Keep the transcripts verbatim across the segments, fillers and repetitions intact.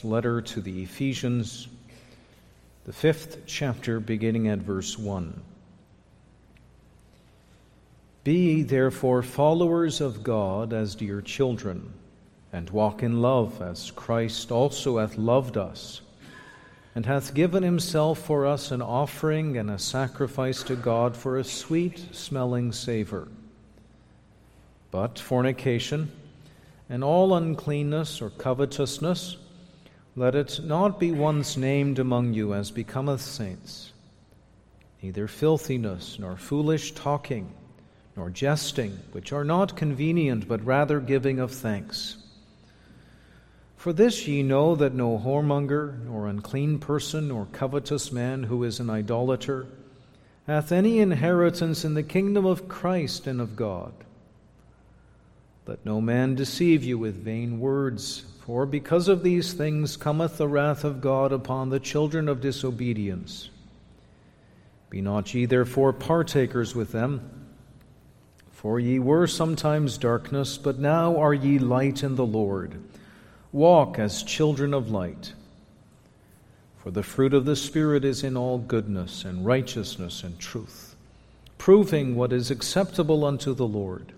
Paul's letter to the Ephesians, the fifth chapter, beginning at verse one. Be ye therefore followers of God as dear children, and walk in love as Christ also hath loved us, and hath given himself for us an offering and a sacrifice to God for a sweet-smelling savour. But fornication, and all uncleanness or covetousness, let it not be once named among you as becometh saints, neither filthiness, nor foolish talking, nor jesting, which are not convenient, but rather giving of thanks. For this ye know that no whoremonger, nor unclean person, nor covetous man who is an idolater, hath any inheritance in the kingdom of Christ and of God. Let no man deceive you with vain words, for because of these things cometh the wrath of God upon the children of disobedience. Be not ye therefore partakers with them, for ye were sometimes darkness, but now are ye light in the Lord. Walk as children of light. For the fruit of the Spirit is in all goodness and righteousness and truth, proving what is acceptable unto the Lord.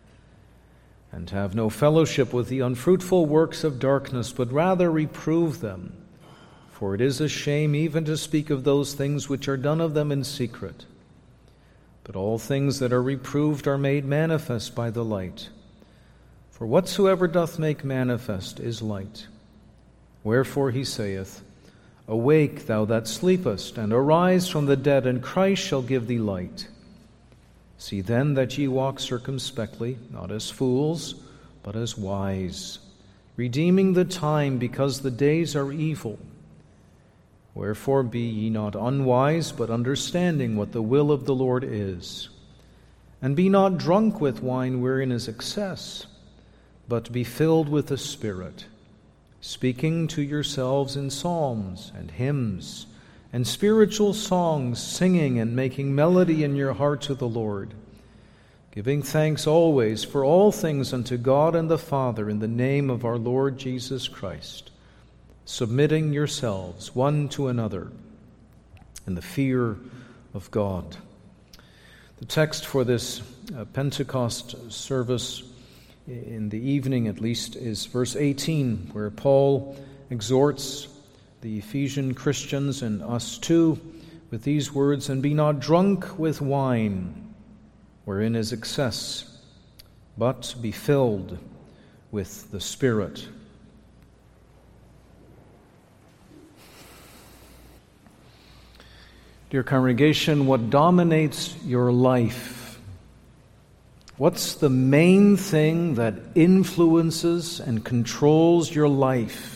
And have no fellowship with the unfruitful works of darkness, but rather reprove them. For it is a shame even to speak of those things which are done of them in secret. But all things that are reproved are made manifest by the light. For whatsoever doth make manifest is light. Wherefore he saith, Awake, thou that sleepest, and arise from the dead, and Christ shall give thee light. See then that ye walk circumspectly, not as fools, but as wise, redeeming the time, because the days are evil. Wherefore be ye not unwise, but understanding what the will of the Lord is. And be not drunk with wine wherein is excess, but be filled with the Spirit, speaking to yourselves in psalms and hymns and spiritual songs, singing and making melody in your heart to the Lord, giving thanks always for all things unto God and the Father in the name of our Lord Jesus Christ, submitting yourselves one to another in the fear of God. The text for this uh, Pentecost service in the evening, at least, is verse eighteen, where Paul exhorts the Ephesian Christians and us too with these words, And be not drunk with wine, wherein is excess, but be filled with the Spirit. Dear congregation, what dominates your life? What's the main thing that influences and controls your life?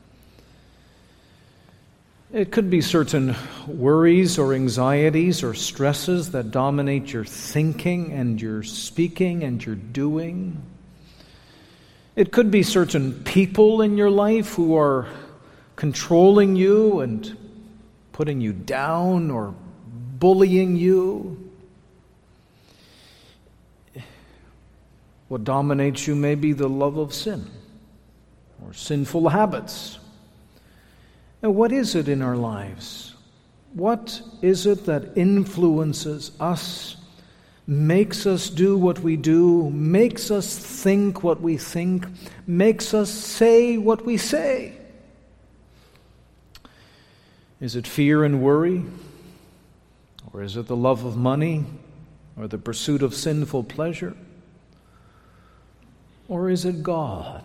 It could be certain worries or anxieties or stresses that dominate your thinking and your speaking and your doing. It could be certain people in your life who are controlling you and putting you down or bullying you. What dominates you may be the love of sin or sinful habits. And what is it in our lives? What is it that influences us, makes us do what we do, makes us think what we think, makes us say what we say? Is it fear and worry? Or is it the love of money? Or the pursuit of sinful pleasure? Or is it God?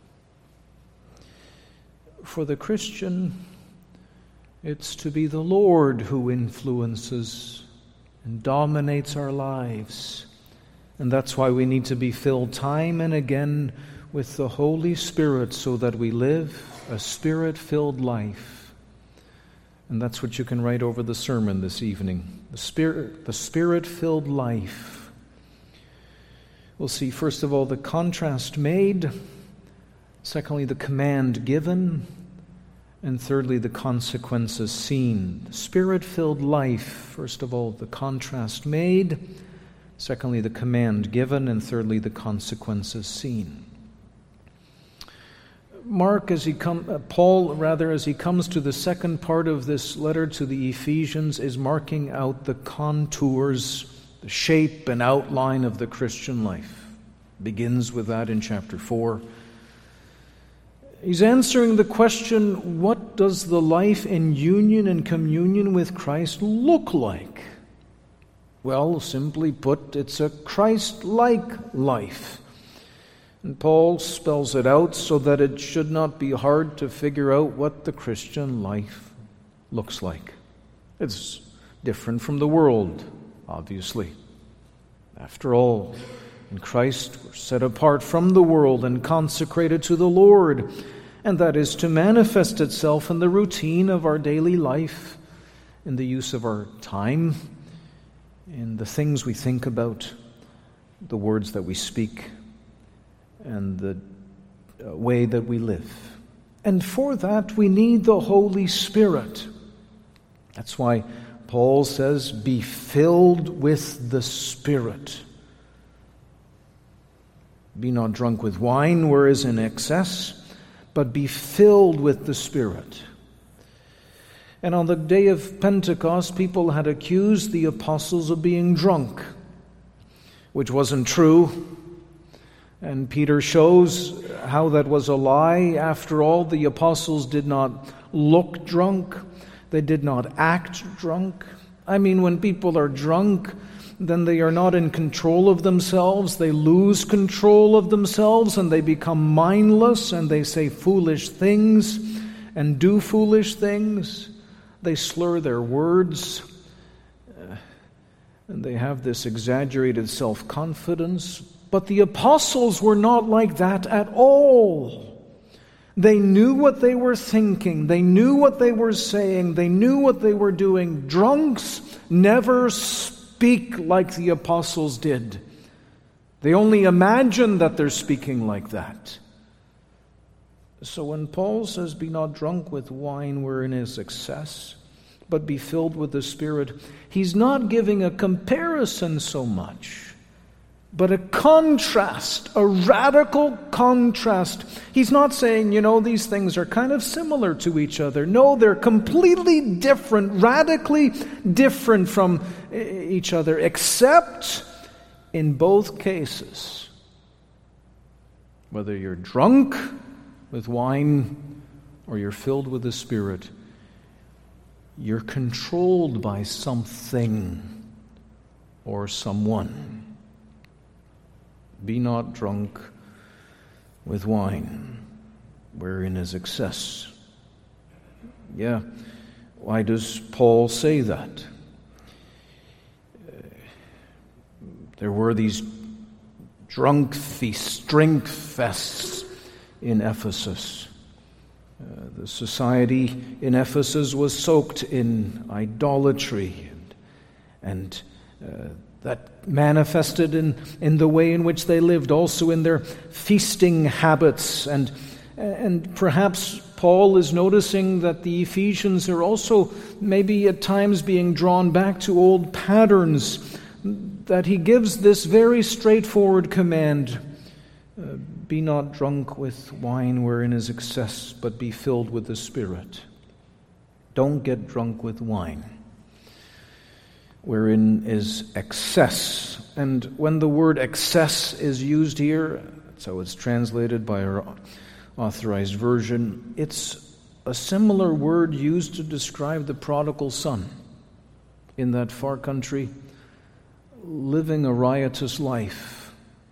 For the Christian, it's to be the Lord who influences and dominates our lives. And that's why we need to be filled time and again with the Holy Spirit so that we live a Spirit-filled life. And that's what you can write over the sermon this evening. The Spirit, the Spirit-filled life. We'll see, first of all, the contrast made. Secondly, the command given. And thirdly, the consequences seen. The Spirit-filled life, first of all, the contrast made. Secondly, the command given. And thirdly, the consequences seen. Mark, as he come, uh, Paul, rather, as he comes to the second part of this letter to the Ephesians, is marking out the contours, the shape and outline of the Christian life. Begins with that in chapter four. He's answering the question, what does the life in union and communion with Christ look like? Well, simply put, it's a Christ-like life. And Paul spells it out so that it should not be hard to figure out what the Christian life looks like. It's different from the world, obviously. After all, in Christ we're set apart from the world and consecrated to the Lord, and that is to manifest itself in the routine of our daily life, in the use of our time, in the things we think about, the words that we speak, and the way that we live. And for that, we need the Holy Spirit. That's why Paul says, be filled with the Spirit. Be not drunk with wine, where is in excess, but be filled with the Spirit. And on the day of Pentecost, people had accused the apostles of being drunk, which wasn't true. And Peter shows how that was a lie. After all, the apostles did not look drunk. They did not act drunk. I mean, when people are drunk, then they are not in control of themselves. They lose control of themselves and they become mindless and they say foolish things and do foolish things. They slur their words. Uh, and they have this exaggerated self-confidence. But the apostles were not like that at all. They knew what they were thinking. They knew what they were saying. They knew what they were doing. Drunks never speak like the apostles did. They only imagine that they're speaking like that. So when Paul says, be not drunk with wine wherein is excess, but be filled with the Spirit, he's not giving a comparison so much, but a contrast, a radical contrast. He's not saying, you know, these things are kind of similar to each other. No, they're completely different, radically different from each other, except in both cases, whether you're drunk with wine or you're filled with the Spirit, you're controlled by something or someone. Be not drunk with wine, wherein is excess. Yeah, why does Paul say that? There were these drunk feasts, drink fests in Ephesus. Uh, the society in Ephesus was soaked in idolatry, and, and uh, that manifested in, in the way in which they lived, also in their feasting habits. And, and perhaps Paul is noticing that the Ephesians are also maybe at times being drawn back to old patterns, that he gives this very straightforward command, uh, be not drunk with wine wherein is excess, but be filled with the Spirit. Don't get drunk with wine wherein is excess. And when the word excess is used here, that's how it's translated by our authorized version, it's a similar word used to describe the prodigal son in that far country, living a riotous life.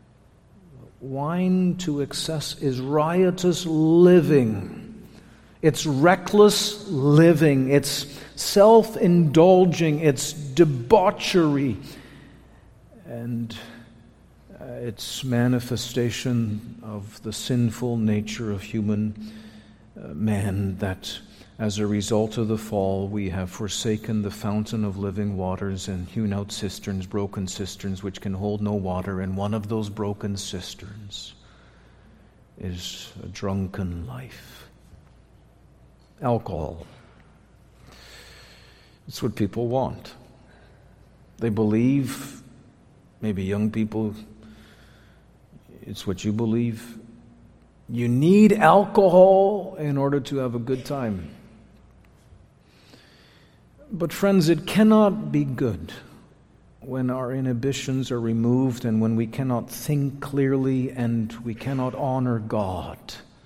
Wine to excess is riotous living. It's reckless living. It's self-indulging. It's debauchery. And uh, it's manifestation of the sinful nature of human uh, man, that as a result of the fall, we have forsaken the fountain of living waters and hewn out cisterns, broken cisterns, which can hold no water. And one of those broken cisterns is a drunken life. Alcohol. It's what people want. They believe, maybe young people, it's what you believe. You need alcohol in order to have a good time. But friends, it cannot be good when our inhibitions are removed and when we cannot think clearly and we cannot honor God.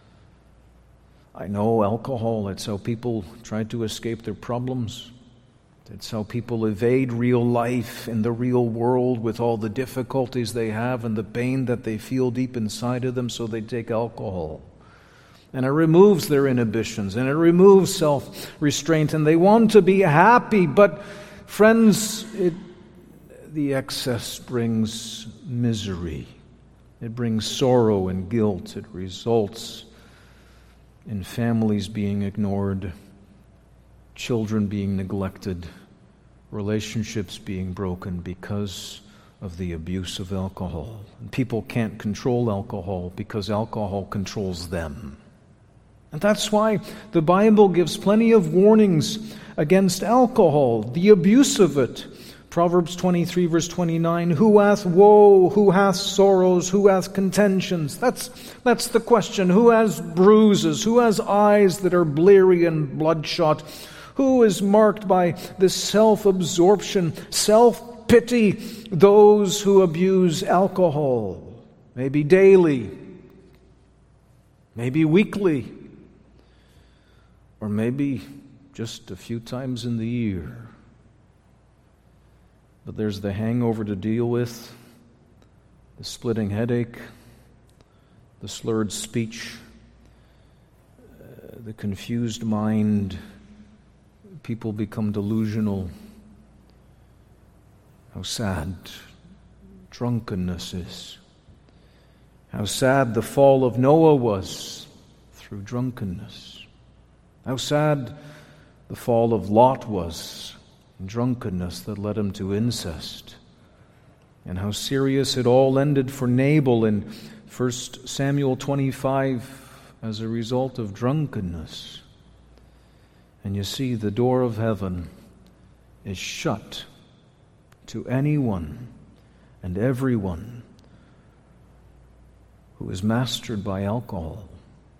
I know alcohol, it's how people try to escape their problems. It's how people evade real life in the real world with all the difficulties they have and the pain that they feel deep inside of them, so they take alcohol. And it removes their inhibitions, and it removes self-restraint, and they want to be happy. But, friends, it, the excess brings misery. It brings sorrow and guilt. It results in families being ignored, children being neglected, relationships being broken because of the abuse of alcohol. And people can't control alcohol because alcohol controls them. And that's why the Bible gives plenty of warnings against alcohol, the abuse of it. Proverbs twenty-three, verse twenty-nine, who hath woe, who hath sorrows, who hath contentions? That's, that's the question. Who has bruises? Who has eyes that are bleary and bloodshot? Who is marked by this self-absorption, self-pity? Those who abuse alcohol, maybe daily, maybe weekly, or maybe just a few times in the year. But there's the hangover to deal with, the splitting headache, the slurred speech, uh, the confused mind. People become delusional. How sad drunkenness is. How sad the fall of Noah was through drunkenness. How sad the fall of Lot was, drunkenness that led him to incest. And how serious it all ended for Nabal in First Samuel twenty-five as a result of drunkenness. And you see, the door of heaven is shut to anyone and everyone who is mastered by alcohol.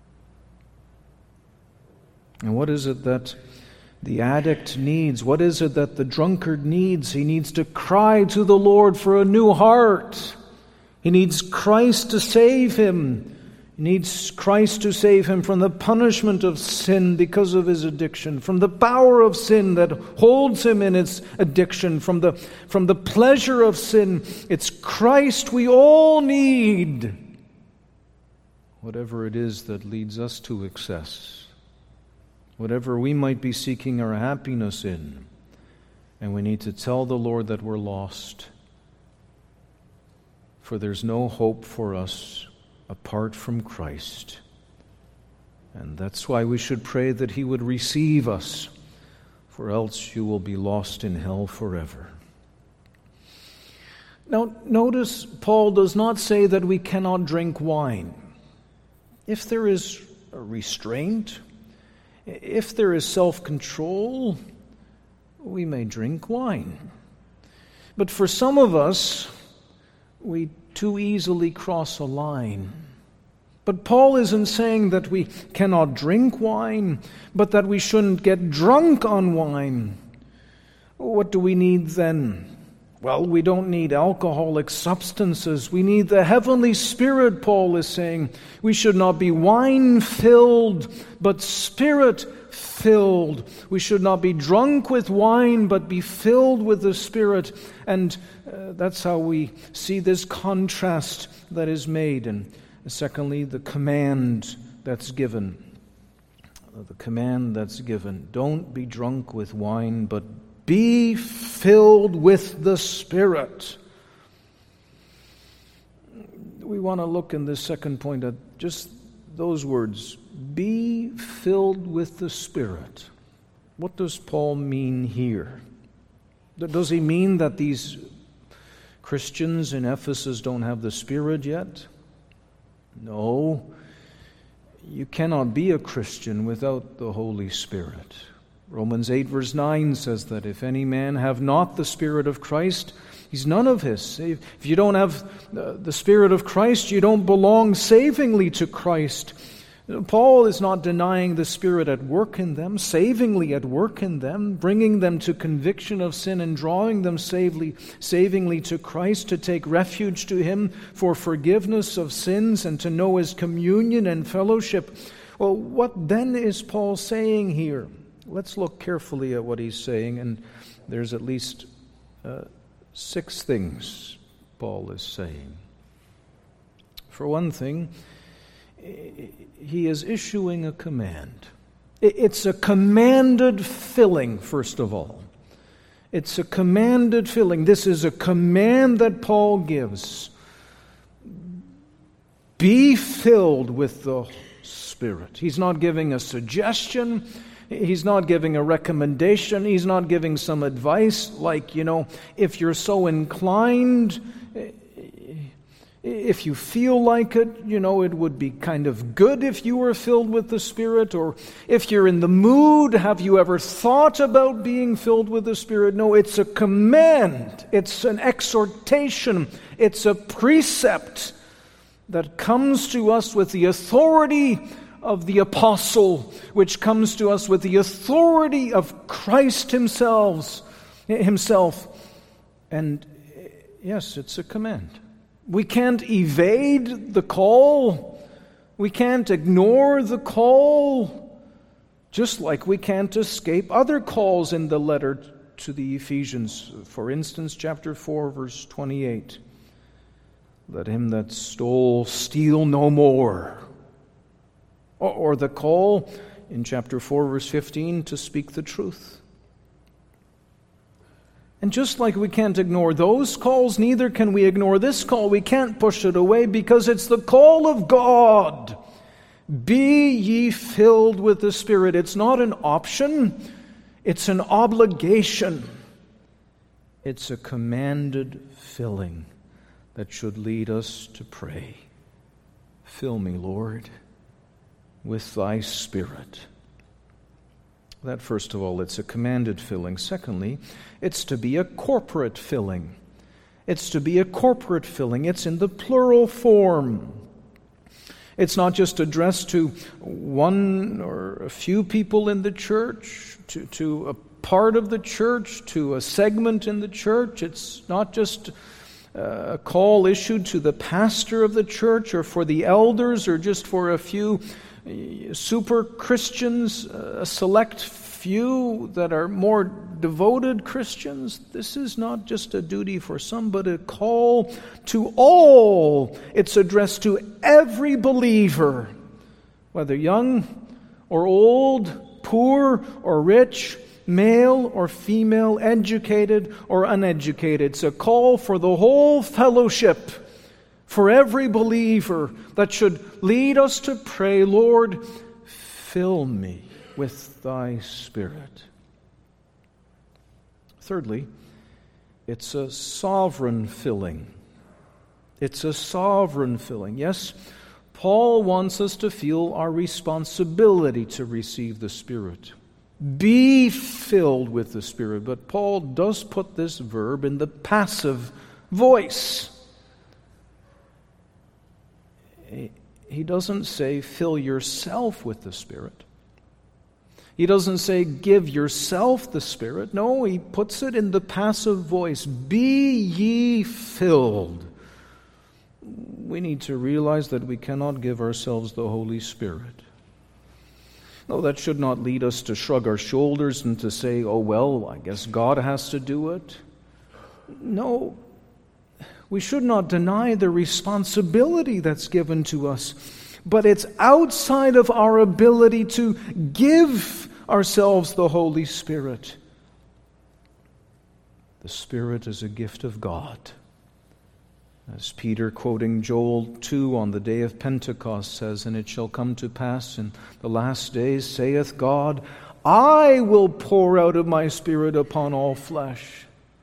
And what is it that the addict needs? What is it that the drunkard needs? He needs to cry to the Lord for a new heart. He needs Christ to save him. He needs Christ to save him from the punishment of sin because of his addiction, from the power of sin that holds him in its addiction, from the, from the pleasure of sin. It's Christ we all need. Whatever it is that leads us to excess, whatever we might be seeking our happiness in, and we need to tell the Lord that we're lost, for there's no hope for us apart from Christ. And that's why we should pray that He would receive us, for else you will be lost in hell forever. Now, notice Paul does not say that we cannot drink wine. If there is a restraint, if there is self-control, we may drink wine. But for some of us, we too easily cross a line. But Paul isn't saying that we cannot drink wine, but that we shouldn't get drunk on wine. What do we need then? Well, we don't need alcoholic substances. We need the heavenly Spirit, Paul is saying. We should not be wine-filled, but Spirit-filled. We should not be drunk with wine, but be filled with the Spirit. And uh, that's how we see this contrast that is made. And secondly, the command that's given. The command that's given. Don't be drunk with wine, but be filled with the Spirit. We want to look in this second point at just those words. Be filled with the Spirit. What does Paul mean here? Does he mean that these Christians in Ephesus don't have the Spirit yet? No. You cannot be a Christian without the Holy Spirit. Romans eight verse nine says that if any man have not the Spirit of Christ, He's none of his. If you don't have the Spirit of Christ, you don't belong savingly to Christ. Paul is not denying the Spirit at work in them, savingly at work in them, bringing them to conviction of sin and drawing them savingly, savingly to Christ, to take refuge to Him for forgiveness of sins and to know His communion and fellowship. Well, what then is Paul saying here? Let's look carefully at what he's saying, and there's at least uh, six things Paul is saying. For one thing, he is issuing a command. It's a commanded filling, first of all. It's a commanded filling. This is a command that Paul gives. Be filled with the Spirit. He's not giving a suggestion. He's not giving a recommendation. He's not giving some advice like, you know, if you're so inclined, if you feel like it, you know, it would be kind of good if you were filled with the Spirit. Or if you're in the mood, have you ever thought about being filled with the Spirit? No, it's a command. It's an exhortation. It's a precept that comes to us with the authority of the apostle, which comes to us with the authority of Christ himself. Himself. And yes, it's a command. We can't evade the call. We can't ignore the call. Just like we can't escape other calls in the letter to the Ephesians. For instance, chapter four, verse twenty-eight. Let him that stole steal no more. Or, or the call in chapter four, verse fifteen, to speak the truth. And just like we can't ignore those calls, neither can we ignore this call. We can't push it away because it's the call of God. Be ye filled with the Spirit. It's not an option. It's an obligation. It's a commanded filling that should lead us to pray. Fill me, Lord, with thy Spirit. That, first of all, it's a commanded filling. Secondly, it's to be a corporate filling. It's to be a corporate filling. It's in the plural form. It's not just addressed to one or a few people in the church, to, to a part of the church, to a segment in the church. It's not just a call issued to the pastor of the church or for the elders or just for a few super Christians, a select few that are more devoted Christians. This is not just a duty for some, but a call to all. It's addressed to every believer, whether young or old, poor or rich, male or female, educated or uneducated. It's a call for the whole fellowship, for every believer, that should lead us to pray, Lord, fill me with thy Spirit. Thirdly, it's a sovereign filling. It's a sovereign filling. Yes, Paul wants us to feel our responsibility to receive the Spirit. Be filled with the Spirit. But Paul does put this verb in the passive voice. He doesn't say fill yourself with the Spirit. He doesn't say give yourself the Spirit. No, he puts it in the passive voice. Be ye filled. We need to realize that we cannot give ourselves the Holy Spirit. No, that should not lead us to shrug our shoulders and to say, oh, well, I guess God has to do it. No, we should not deny the responsibility that's given to us, but it's outside of our ability to give ourselves the Holy Spirit. The Spirit is a gift of God. As Peter, quoting Joel two on the day of Pentecost, says, and it shall come to pass in the last days, saith God, I will pour out of my Spirit upon all flesh.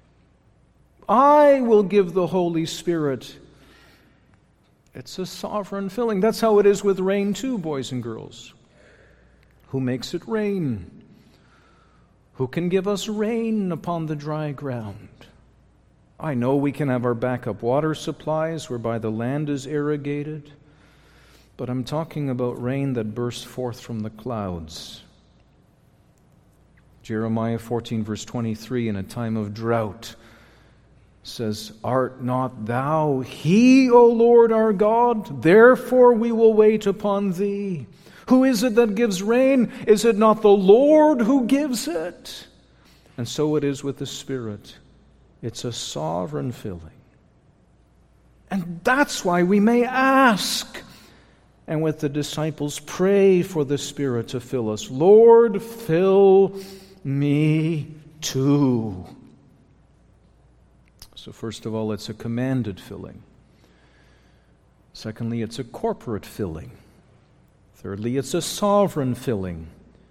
I will give the Holy Spirit. It's a sovereign filling. That's how it is with rain too, boys and girls. Who makes it rain? Who can give us rain upon the dry ground? I know we can have our backup water supplies whereby the land is irrigated, but I'm talking about rain that bursts forth from the clouds. Jeremiah fourteen, verse twenty-three, in a time of drought, says, "Art not thou He, O Lord our God? Therefore we will wait upon thee. Who is it that gives rain? Is it not the Lord who gives it?" And so it is with the Spirit. It's a sovereign filling. And that's why we may ask, and with the disciples pray for the Spirit to fill us. Lord, fill me too. So first of all, it's a commanded filling. Secondly, it's a corporate filling. Thirdly, it's a sovereign filling.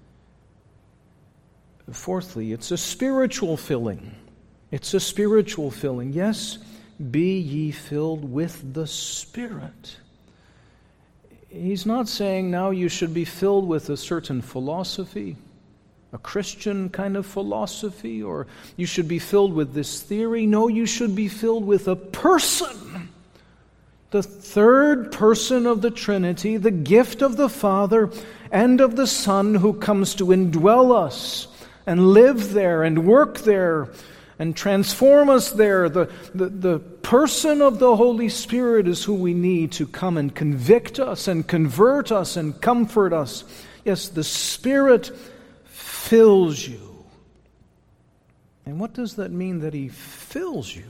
Fourthly, it's a spiritual filling. It's a spiritual filling. Yes, be ye filled with the Spirit. He's not saying now you should be filled with a certain philosophy, a Christian kind of philosophy, or you should be filled with this theory. No, you should be filled with a person. The third person of the Trinity, the gift of the Father and of the Son, who comes to indwell us and live there and work there and transform us there. The, the, the person of the Holy Spirit is who we need to come and convict us and convert us and comfort us. Yes, the Spirit fills you. And what does that mean, that He fills you?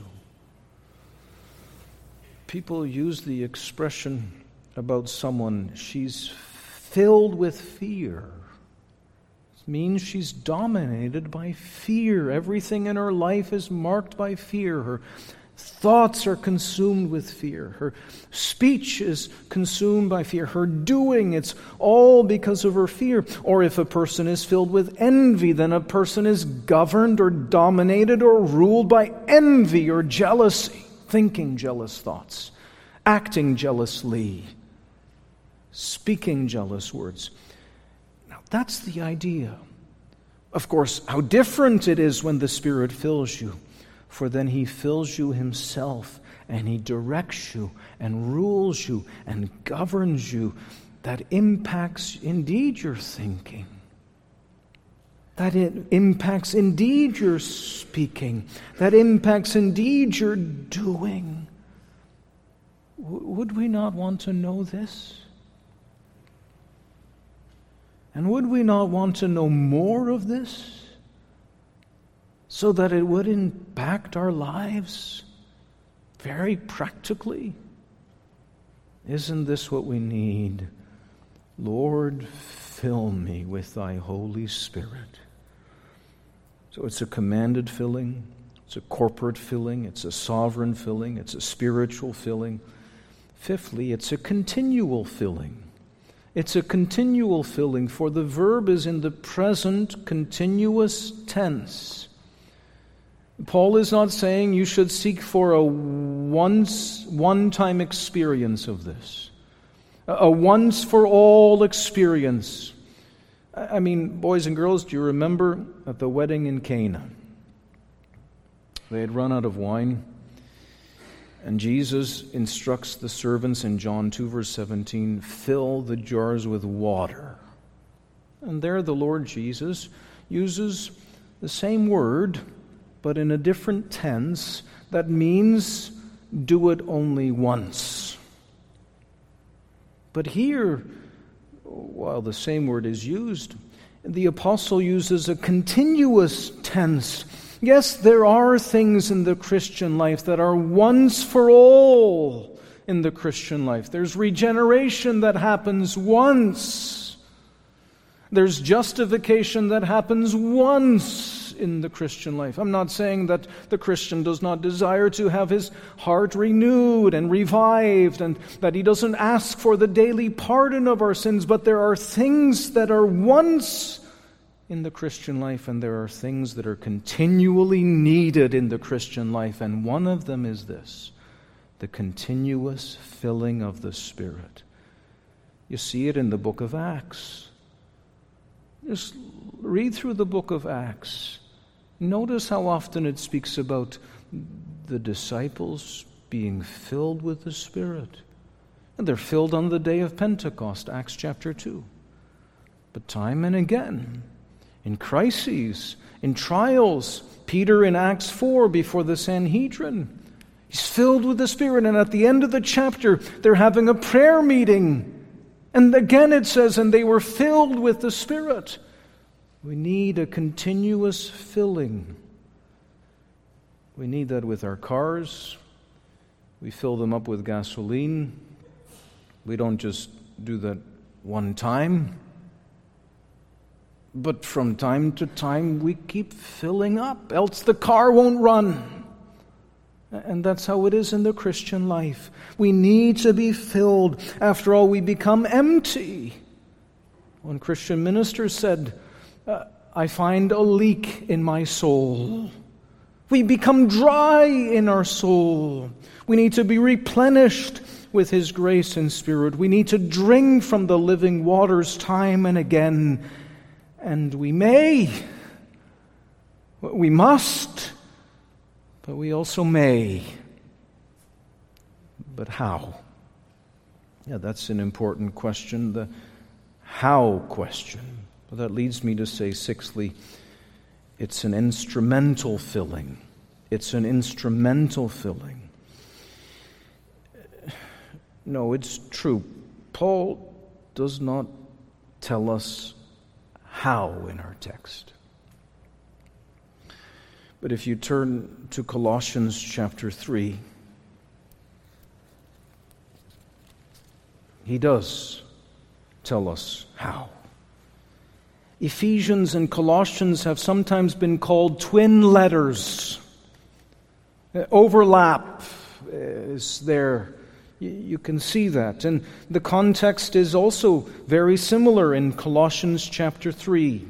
People use the expression about someone, she's filled with fear. It means she's dominated by fear. Everything in her life is marked by fear. Her thoughts are consumed with fear. Her speech is consumed by fear. Her doing, it's all because of her fear. Or if a person is filled with envy, then a person is governed or dominated or ruled by envy or jealousy. Thinking jealous thoughts, acting jealously, speaking jealous words. Now, that's the idea. Of course, how different it is when the Spirit fills you, for then He fills you Himself, and He directs you, and rules you, and governs you. That impacts indeed your thinking. That it impacts indeed your speaking. That impacts indeed your doing. W- would we not want to know this? And would we not want to know more of this, so that it would impact our lives very practically? Isn't this what we need? Lord, fill me with Thy Holy Spirit. So it's a commanded filling, it's a corporate filling, it's a sovereign filling, it's a spiritual filling. Fifthly, it's a continual filling. It's a continual filling, for the verb is in the present continuous tense. Paul is not saying you should seek for a once, one-time experience of this, a once-for-all experience. I mean, boys and girls, do you remember at the wedding in Cana? They had run out of wine, and Jesus instructs the servants in John two, verse seventeen, fill the jars with water. And there the Lord Jesus uses the same word, but in a different tense, that means do it only once. But here, while the same word is used, the apostle uses a continuous tense. Yes, there are things in the Christian life that are once for all in the Christian life. There's regeneration that happens once. There's justification that happens once in the Christian life. I'm not saying that the Christian does not desire to have his heart renewed and revived, and that he doesn't ask for the daily pardon of our sins, but there are things that are once in the Christian life, and there are things that are continually needed in the Christian life, and one of them is this: the continuous filling of the Spirit. You see it in the book of Acts. Just read through the book of Acts. Notice how often it speaks about the disciples being filled with the Spirit. And they're filled on the day of Pentecost, Acts chapter two. But time and again, in crises, in trials, Peter in Acts four before the Sanhedrin, he's filled with the Spirit. And at the end of the chapter, they're having a prayer meeting. And again it says, and they were filled with the Spirit. We need a continuous filling. We need that with our cars. We fill them up with gasoline. We don't just do that one time. But from time to time, we keep filling up, else the car won't run. And that's how it is in the Christian life. We need to be filled. After all, we become empty. One Christian minister said, uh, I find a leak in my soul. We become dry in our soul. We need to be replenished with His grace and Spirit. We need to drink from the living waters time and again. And we may, we must, but we also may. But how? Yeah, that's an important question, the how question. Well, that leads me to say, sixthly, it's an instrumental filling. It's an instrumental filling. No, it's true. Paul does not tell us how in our text. But if you turn to Colossians chapter three, he does tell us how. Ephesians and Colossians have sometimes been called twin letters. Overlap is there. You can see that. And the context is also very similar in Colossians chapter three.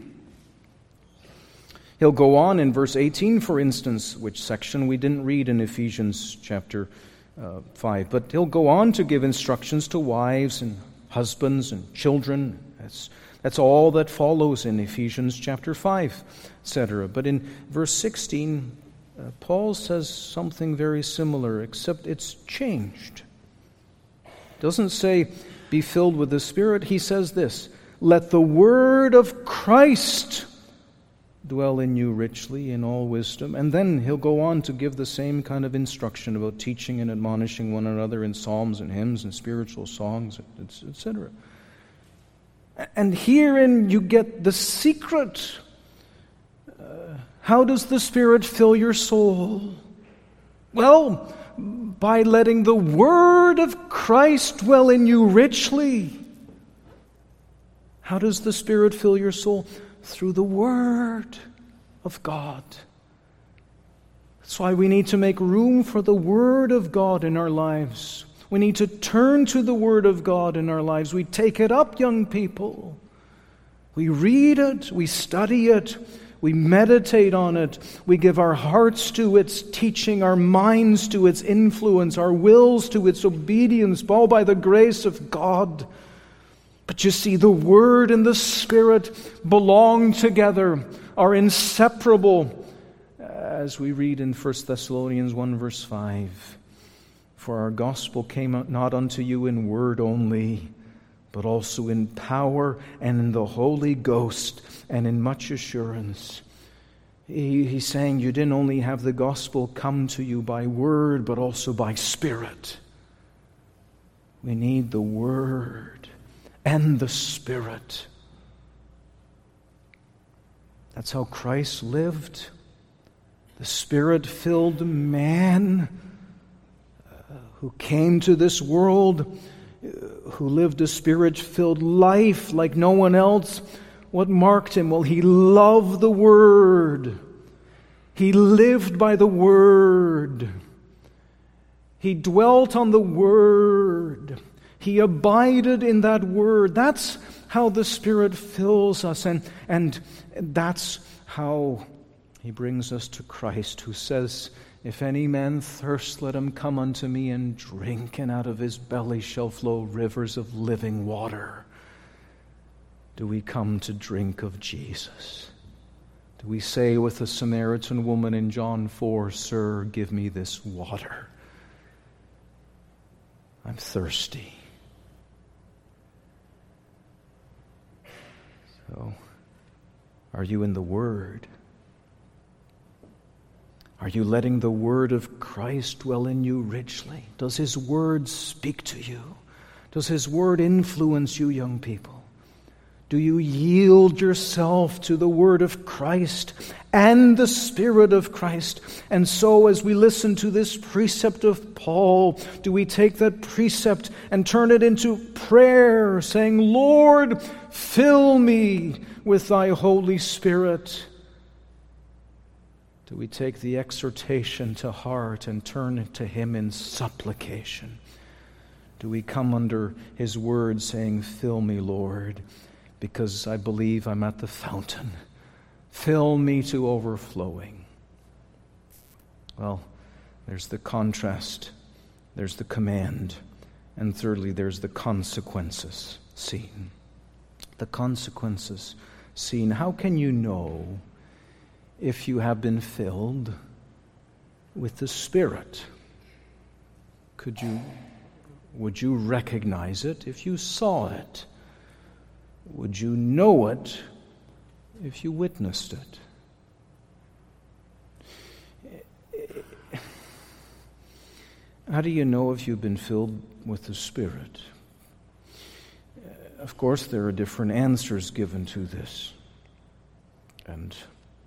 He'll go on in verse eighteen, for instance, which section we didn't read in Ephesians chapter uh, five. But he'll go on to give instructions to wives and husbands and children. That's, that's all that follows in Ephesians chapter five, et cetera. But in verse sixteen, uh, Paul says something very similar, except it's changed. Doesn't say, be filled with the Spirit. He says this, let the word of Christ dwell in you richly in all wisdom. And then he'll go on to give the same kind of instruction about teaching and admonishing one another in psalms and hymns and spiritual songs, et cetera. And herein you get the secret. Uh, how does the Spirit fill your soul? Well, by letting the word of Christ dwell in you richly. How does the Spirit fill your soul? Through the word of God. That's why we need to make room for the word of God in our lives. We need to turn to the word of God in our lives. We take it up, young people. We read it, we study it, we meditate on it. We give our hearts to its teaching, our minds to its influence, our wills to its obedience, all by the grace of God. But you see, the Word and the Spirit belong together, are inseparable, as we read in First Thessalonians one verse five. For our gospel came not unto you in word only, but also in power and in the Holy Ghost and in much assurance. He, he's saying you didn't only have the gospel come to you by word, but also by Spirit. We need the Word and the Spirit. That's how Christ lived. The Spirit-filled man uh, who came to this world, who lived a Spirit-filled life like no one else. What marked him? Well, he loved the Word. He lived by the Word. He dwelt on the Word. He abided in that Word. That's how the Spirit fills us, and, and that's how He brings us to Christ, who says, if any man thirst, let him come unto me and drink, and out of his belly shall flow rivers of living water. Do we come to drink of Jesus? Do we say with the Samaritan woman in John four, "Sir, give me this water. I'm thirsty"? So, are you in the Word? Are you letting the Word of Christ dwell in you richly? Does His Word speak to you? Does His Word influence you, young people? Do you yield yourself to the Word of Christ and the Spirit of Christ? And so as we listen to this precept of Paul, do we take that precept and turn it into prayer, saying, "Lord, fill me with Thy Holy Spirit"? Do we take the exhortation to heart and turn it to Him in supplication? Do we come under His word saying, "Fill me, Lord, because I believe I'm at the fountain. Fill me to overflowing"? Well, there's the contrast, there's the command, and thirdly, there's the consequences seen. The consequences seen. How can you know if you have been filled with the Spirit? Could you, would you recognize it if you saw it? Would you know it if you witnessed it? How do you know if you've been filled with the Spirit? Of course, there are different answers given to this. And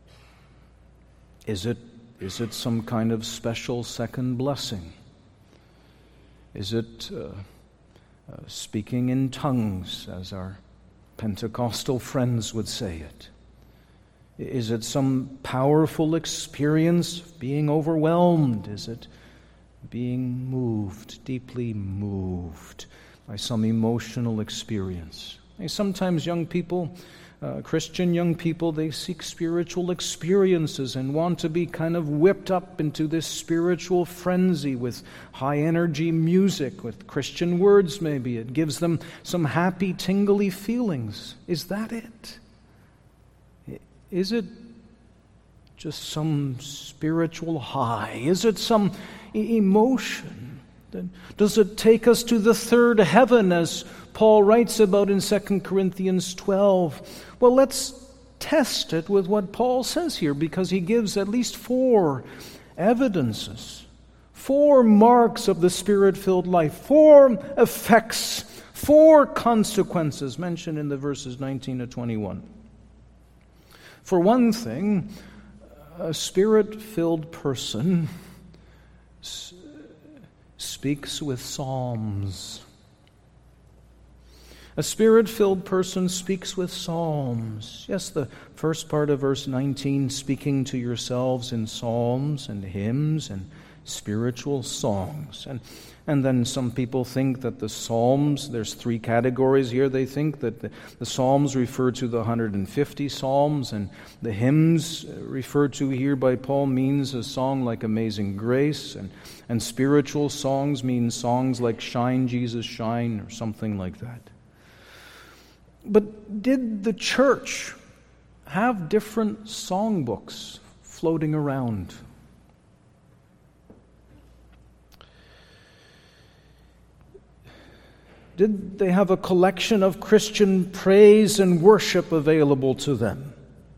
is it is it some kind of special second blessing? Is it uh, uh, speaking in tongues, as our Pentecostal friends would say it? Is it some powerful experience of being overwhelmed? Is it being moved, deeply moved by some emotional experience? And sometimes young people, uh, Christian young people, they seek spiritual experiences and want to be kind of whipped up into this spiritual frenzy with high energy music, with Christian words maybe. It gives them some happy, tingly feelings. Is that it? Is it just some spiritual high? Is it some e- emotion? Does it take us to the third heaven, as Paul writes about in Second Corinthians twelve? Well, let's test it with what Paul says here, because he gives at least four evidences, four marks of the Spirit-filled life, four effects, four consequences mentioned in the verses nineteen to twenty-one. For one thing, a Spirit-filled person s- speaks with psalms. A Spirit-filled person speaks with psalms. Yes, the first part of verse nineteen, speaking to yourselves in psalms and hymns and spiritual songs. And and then some people think that the psalms, there's three categories here. They think that the, the psalms refer to the one hundred fifty psalms, and the hymns referred to here by Paul means a song like Amazing Grace, and, and spiritual songs mean songs like Shine, Jesus, Shine, or something like that. But did the church have different songbooks floating around? Did they have a collection of Christian praise and worship available to them?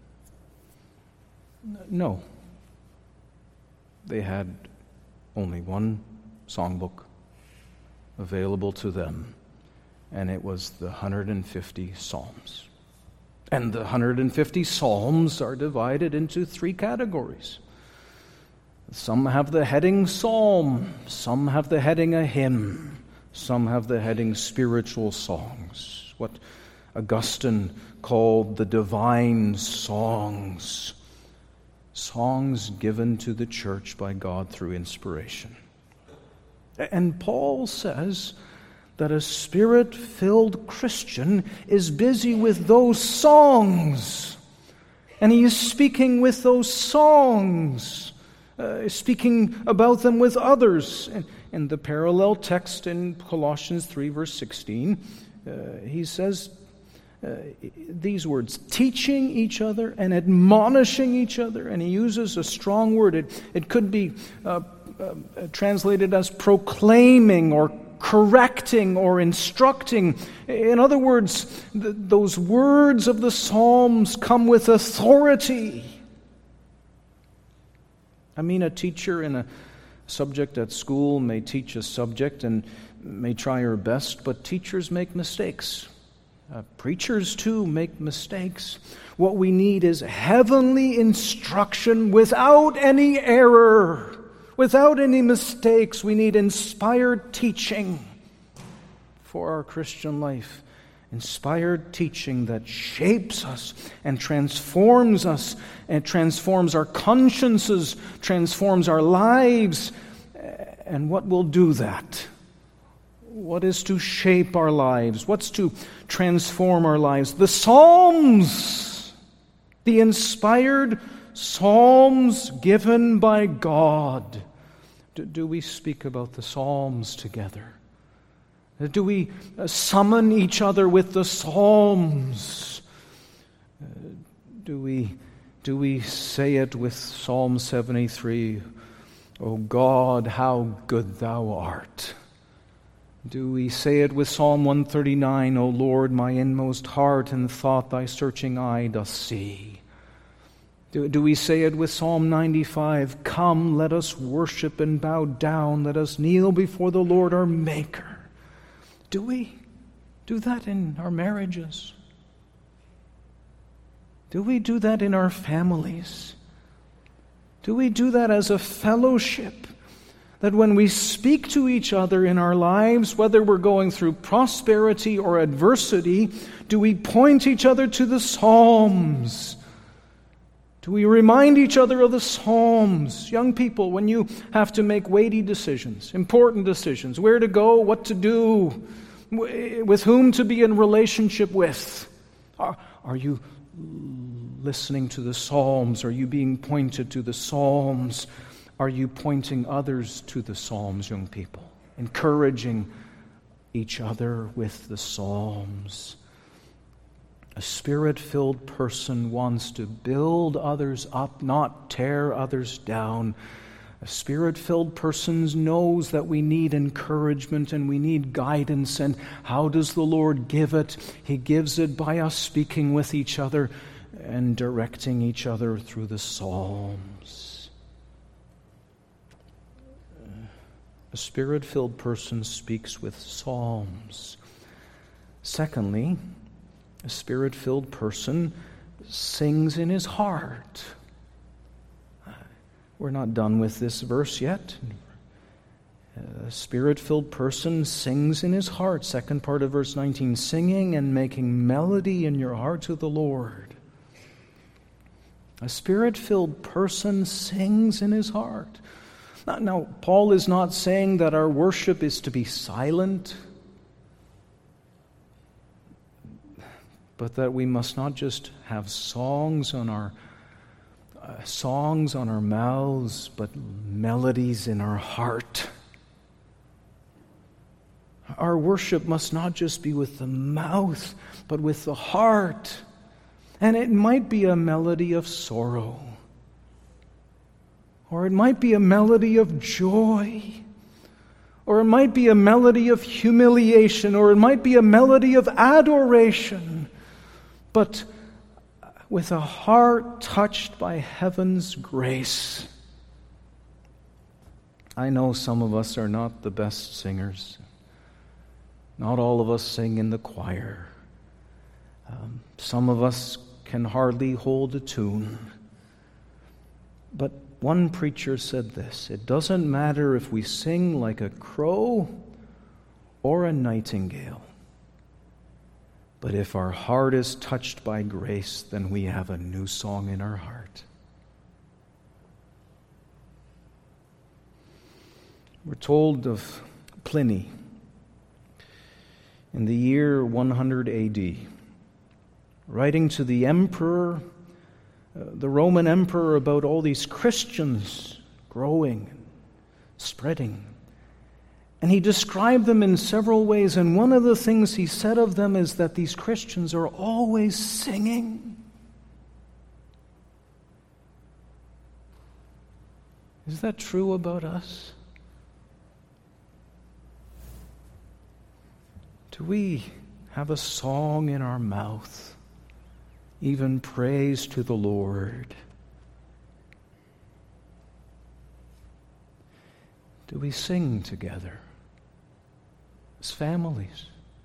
No. They had only one songbook available to them, and it was the one hundred fifty Psalms. And the one hundred fifty Psalms are divided into three categories. Some have the heading Psalm, some have the heading a hymn, some have the heading spiritual songs, what Augustine called the divine songs, songs given to the church by God through inspiration. And Paul says that a Spirit-filled Christian is busy with those songs, and he is speaking with those songs, uh, speaking about them with others. And in the parallel text in Colossians three, verse sixteen, uh, he says, uh, these words, teaching each other and admonishing each other. And he uses a strong word. It, it could be uh, uh, translated as proclaiming or correcting or instructing. In other words, th- those words of the Psalms come with authority. I mean, a teacher in a subject at school may teach a subject and may try her best, but teachers make mistakes. Uh, preachers, too, make mistakes. What we need is heavenly instruction without any error, without any mistakes. We need inspired teaching for our Christian life. Inspired teaching that shapes us and transforms us and transforms our consciences, transforms our lives. And what will do that? What is to shape our lives? What's to transform our lives? The Psalms, the inspired Psalms given by God. Do, do we speak about the Psalms together? Do we summon each other with the Psalms? Do we, do we say it with Psalm seventy-three? O God, how good thou art. Do we say it with Psalm one thirty-nine? O Lord, my inmost heart and thought thy searching eye doth see. Do, do we say it with Psalm ninety-five? Come, let us worship and bow down. Let us kneel before the Lord our Maker. Do we do that in our marriages? Do we do that in our families? Do we do that as a fellowship? That when we speak to each other in our lives, whether we're going through prosperity or adversity, do we point each other to the Psalms? Do we remind each other of the Psalms? Young people, when you have to make weighty decisions, important decisions, where to go, what to do, with whom to be in relationship with, are, are you listening to the Psalms? Are you being pointed to the Psalms? Are you pointing others to the Psalms, young people? Encouraging each other with the Psalms. A Spirit-filled person wants to build others up, not tear others down. A Spirit-filled person knows that we need encouragement and we need guidance. And how does the Lord give it? He gives it by us speaking with each other and directing each other through the Psalms. A Spirit-filled person speaks with psalms. Secondly, a Spirit-filled person sings in his heart. We're not done with this verse yet. A Spirit-filled person sings in his heart. Second part of verse nineteen, singing and making melody in your heart to the Lord. A Spirit-filled person sings in his heart. Now, now, Paul is not saying that our worship is to be silent, but that we must not just have songs on our uh, songs on our mouths, but melodies in our heart. Our worship must not just be with the mouth, but with the heart. And it might be a melody of sorrow, or it might be a melody of joy, or it might be a melody of humiliation, or it might be a melody of adoration, but with a heart touched by heaven's grace. I know some of us are not the best singers. Not all of us sing in the choir. Um, some of us can hardly hold a tune. But one preacher said this: it doesn't matter if we sing like a crow or a nightingale, but if our heart is touched by grace, then we have a new song in our heart. We're told of Pliny in the year one hundred A D, writing to the emperor, uh, the Roman emperor, about all these Christians growing and spreading. And he described them in several ways, and one of the things he said of them is that these Christians are always singing. Is that true about us? Do we have a song in our mouth, even praise to the Lord? Do we sing together as families?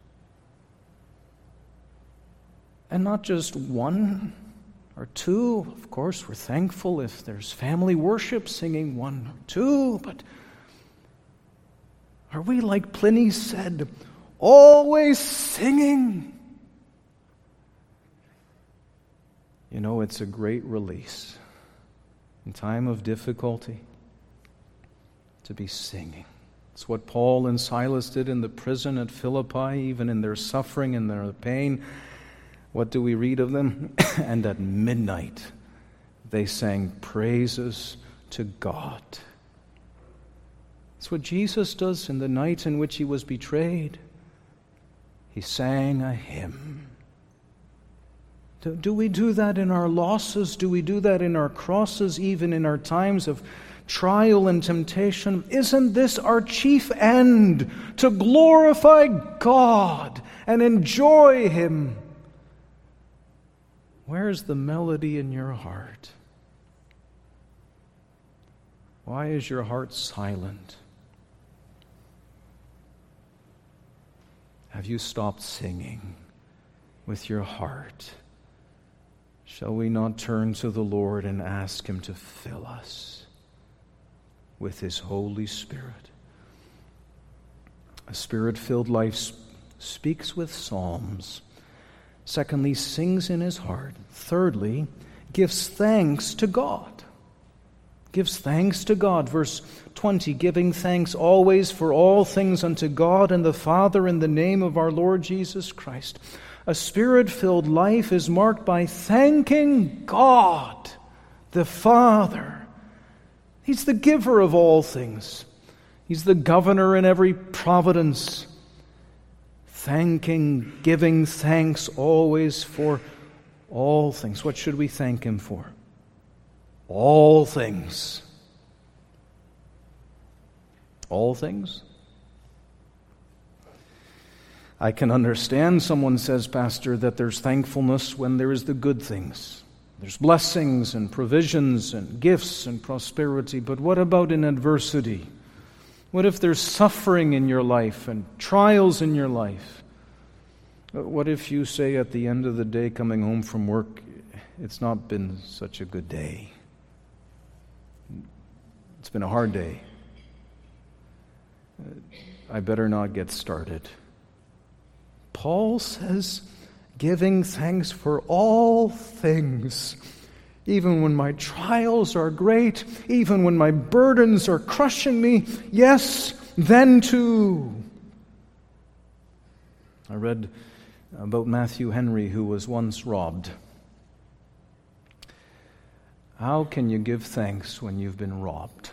And not just one or two. Of course, we're thankful if there's family worship singing one or two, but are we, like Pliny said, always singing? You know, it's a great release in time of difficulty to be singing. It's what Paul and Silas did in the prison at Philippi, even in their suffering and their pain. What do we read of them? And at midnight, they sang praises to God. It's what Jesus does in the night in which he was betrayed. He sang a hymn. Do, do we do that in our losses? Do we do that in our crosses, even in our times of trial and temptation? Isn't this our chief end? To glorify God and enjoy Him. Where's the melody in your heart? Why is your heart silent? Have you stopped singing with your heart? Shall we not turn to the Lord and ask Him to fill us with His Holy Spirit? A Spirit-filled life speaks with psalms. Secondly, sings in his heart. Thirdly, gives thanks to God. Gives thanks to God. Verse twenty, giving thanks always for all things unto God and the Father in the name of our Lord Jesus Christ. A Spirit-filled life is marked by thanking God, the Father. He's the giver of all things. He's the governor in every providence. Thanking, giving thanks always for all things. What should we thank Him for? All things. All things? I can understand someone says, Pastor, that there's thankfulness when there is the good things. There's blessings and provisions and gifts and prosperity. But what about in adversity? What if there's suffering in your life and trials in your life? What if you say at the end of the day coming home from work, it's not been such a good day. It's been a hard day. I better not get started. Paul says, giving thanks for all things, even when my trials are great, even when my burdens are crushing me, yes, then too. I read about Matthew Henry, who was once robbed. How can you give thanks when you've been robbed?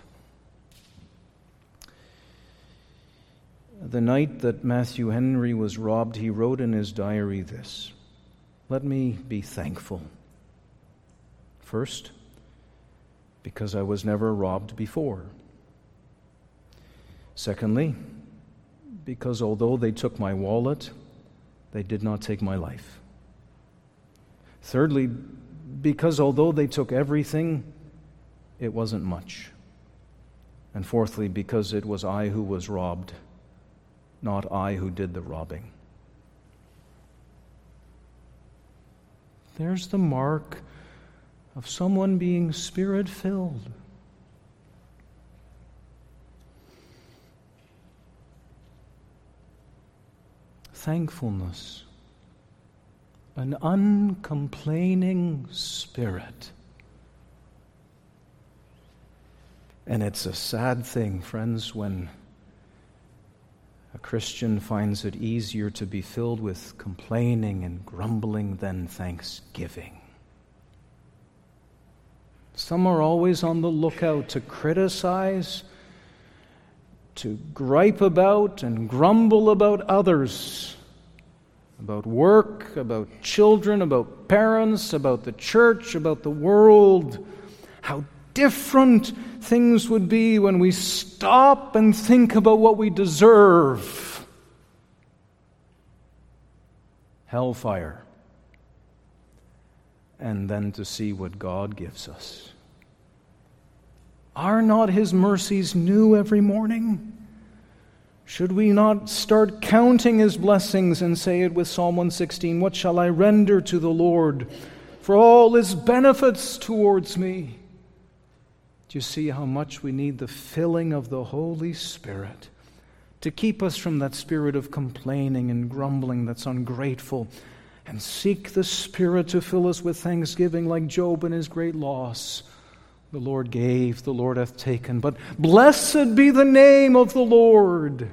The night that Matthew Henry was robbed, he wrote in his diary this: "Let me be thankful. First, because I was never robbed before. Secondly, because although they took my wallet, they did not take my life. Thirdly, because although they took everything, it wasn't much. And fourthly, because it was I who was robbed, not I who did the robbing." There's the mark of someone being Spirit-filled. Thankfulness, an uncomplaining spirit. And it's a sad thing, friends, when a Christian finds it easier to be filled with complaining and grumbling than thanksgiving. Some are always on the lookout to criticize to gripe about and grumble about others, about work, about children, about parents, about the church, about the world. How different things would be when we stop and think about what we deserve. Hellfire. And then to see what God gives us. Are not His mercies new every morning? Should we not start counting His blessings and say it with Psalm one sixteen, what shall I render to the Lord for all His benefits towards me? Do you see how much we need the filling of the Holy Spirit to keep us from that spirit of complaining and grumbling that's ungrateful, and seek the Spirit to fill us with thanksgiving like Job in his great loss? The Lord gave, the Lord hath taken, but blessed be the name of the Lord.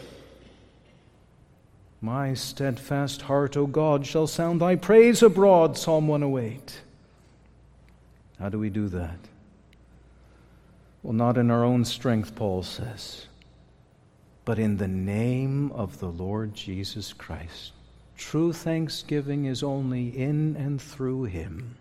My steadfast heart, O God, shall sound thy praise abroad, Psalm one oh eight. How do we do that? Well, not in our own strength, Paul says, but in the name of the Lord Jesus Christ. True thanksgiving is only in and through Him.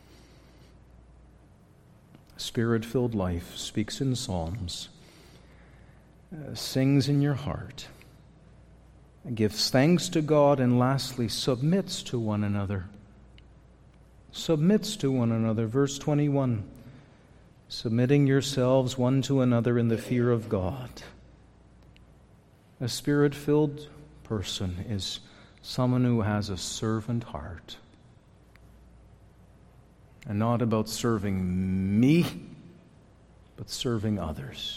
Spirit-filled life speaks in psalms, uh, sings in your heart, gives thanks to God, and lastly, submits to one another. Submits to one another. Verse twenty-one, submitting yourselves one to another in the fear of God. A Spirit-filled person is someone who has a servant heart. And not about serving me, but serving others.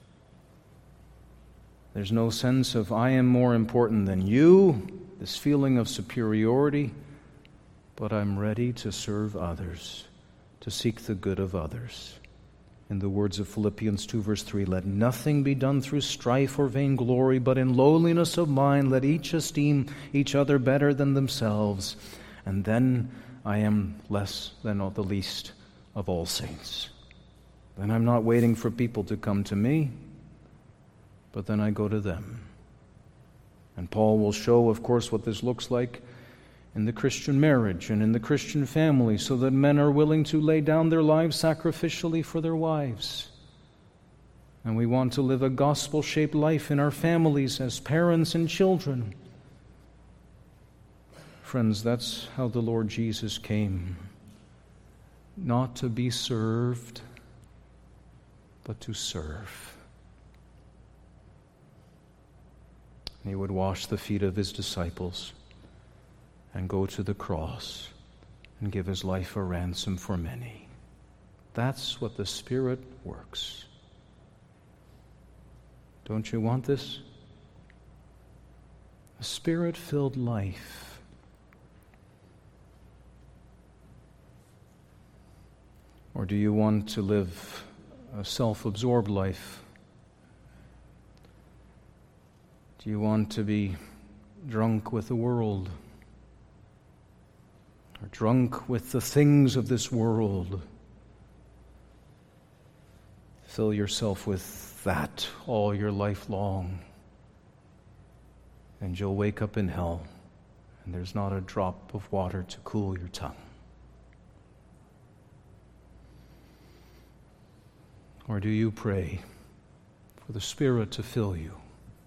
There's no sense of I am more important than you, this feeling of superiority, but I'm ready to serve others, to seek the good of others. In the words of Philippians two, verse three, let nothing be done through strife or vainglory, but in lowliness of mind let each esteem each other better than themselves. And then I am less than the least of all saints. Then I'm not waiting for people to come to me, but then I go to them. And Paul will show, of course, what this looks like in the Christian marriage and in the Christian family, so that men are willing to lay down their lives sacrificially for their wives. And we want to live a gospel-shaped life in our families as parents and children. Friends, that's how the Lord Jesus came. Not to be served, but to serve. He would wash the feet of His disciples and go to the cross and give His life a ransom for many. That's what the Spirit works. Don't you want this? A Spirit-filled life. Or do you want to live a self-absorbed life? Do you want to be drunk with the world? Or drunk with the things of this world? Fill yourself with that all your life long, and you'll wake up in hell, and there's not a drop of water to cool your tongue. Or do you pray for the Spirit to fill you?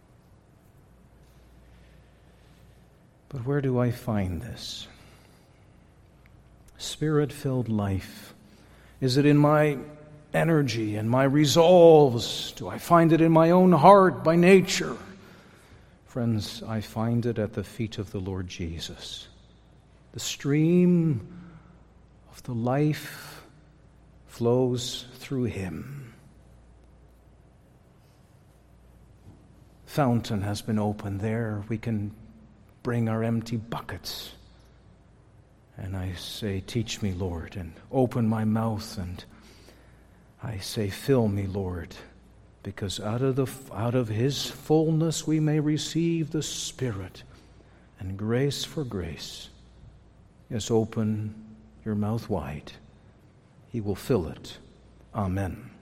But where do I find this? Spirit-filled life. Is it in my energy and my resolves? Do I find it in my own heart by nature? Friends, I find it at the feet of the Lord Jesus. The stream of the life flows through Him. Fountain has been opened there. We can bring our empty buckets. And I say, teach me, Lord, and open my mouth, and I say, fill me, Lord, because out of the out of His fullness we may receive the Spirit, and grace for grace. Yes, open your mouth wide. He will fill it. Amen.